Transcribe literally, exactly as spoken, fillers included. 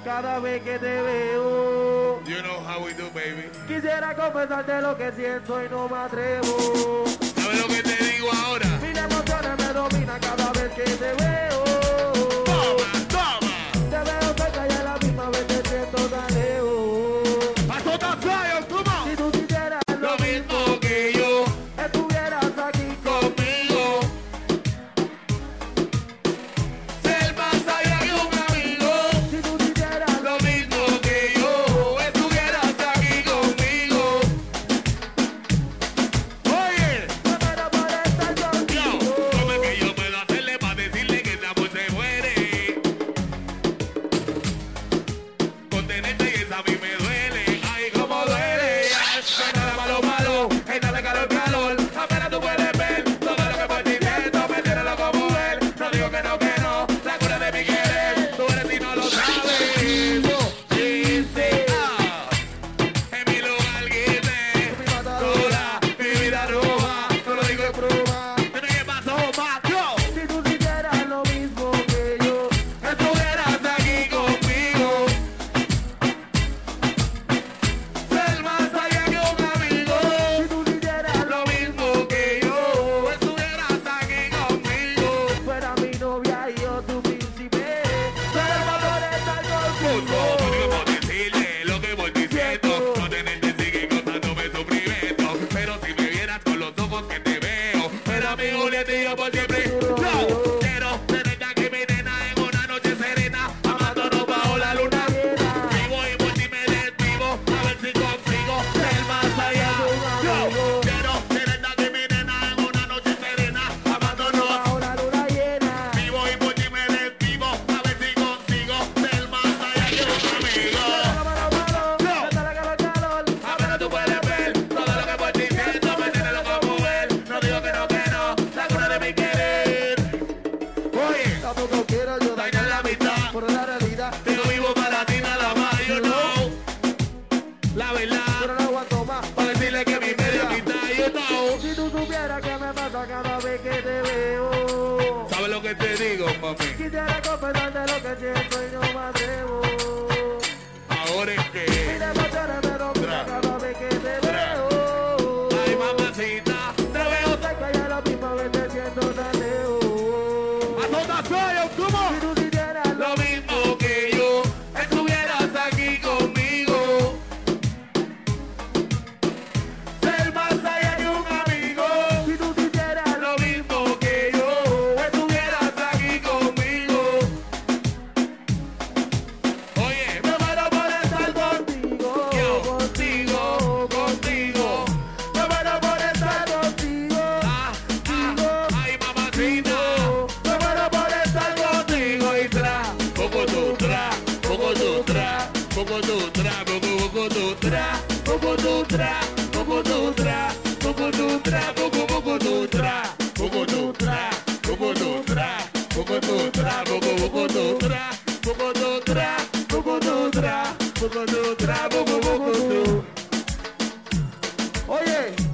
cada vez que te veo. You know how we do, baby. Quisiera confesarte lo que siento y no me atrevo. ¿Sabes lo que te digo ahora? Mis emociones me dominan cada vez que te veo. Toma, toma. Te veo cerca y a la misma vez te siento tan lejos. Azota Zion, come on. Si tú quisieras Lo mismo que yo, estuvieras aquí conmigo. Ser más allá que un amigo. si tú quisieras Lo mismo que yo, estuvieras aquí conmigo. Oye, me muero por estar yo, contigo. ¿cómo es que yo puedo hacerle para decirle que ese amor se muere? Contenerte y esa a mí me duele. Ay, cómo duele. Que nada malo, malo. Hey, dale calor, calor. Apenas tú puedes ver todo lo que por ti siento. Me tiene loco mujer. No digo que no, que no. La cura de mi querer. Tú eres y no lo sabes. Dice, ah. En mi lugar, quise. Mi matadora, Sola, mi vida roja. No lo digo en broma. Pero ¿qué pasó, macho? si tú quisieras lo mismo que yo. Estuvieras aquí conmigo. Ser más allá que un amigo. Si tú quisieras Lo mismo que yo. Estuvieras aquí conmigo. fuera mi novia y yo tu príncipe. Solo por estar Justo, no digo contigo. por decirle lo que voy diciendo. No tenerte sigue causándome sufrimiento. Pero si me vieras con los ojos que te veo. Pero a mi Julieta y yo por siempre. Yo quiero tenerte aquí, mi nena, en una noche serena. Amándonos bajo la luna. Vivo y por ti me desvivo. A ver si consigo ser más allá. Yo quiero tenerte aquí, mi nena, en una noche serena. Amándonos. Bajo la luna llena. Vivo y por ti me desvivo. A ver si consigo ser más allá que un amigo. Malo, malo, malo. No. Me sale calor, calor. Apenas tú puedes ver todo lo que por ti siento. Me tiene loco mujer. No digo que no, que no. La cura de mi querer. Oye, Tampoco quiero yo dañar la amistad. por la realidad. Pero vivo para ti nada más, you know. La Pero verdad, no aguanto más. para decirle que mi medio quita, you know. Si tú supieras que me pasa cada vez que te veo. ¿Sabes lo que te digo, mami? Quisiera confesarte lo que siento y no me atrevo. Ahora es Mis que, emociones me dominan cada vez que te veo. ay mamacita, te veo. Cerca y a la misma vez te siento tan lejos. Azota Zion, come on. Si tú quisieras lo Lo mismo que yo, estuvieras aquí conmigo. Ser más allá que un amigo. si tú quisieras Lo mismo que yo, estuvieras aquí conmigo. Oye, me muero por estar contigo. contigo, Contigo, contigo. Me muero por estar contigo. Ah, ah, ay mamacita. Me muero por estar contigo y tra. Poco tu tra, poco tu tra, poco tu tra, poco poco tu tra, poco tu tra, poco tu tra, poco tu tra, poco poco tu tra, poco tu tra, poco tu tra, poco tu tra, poco poco tu tra, poco tu tra, poco tu tra, poco tu tra, poco poco tu. Oye,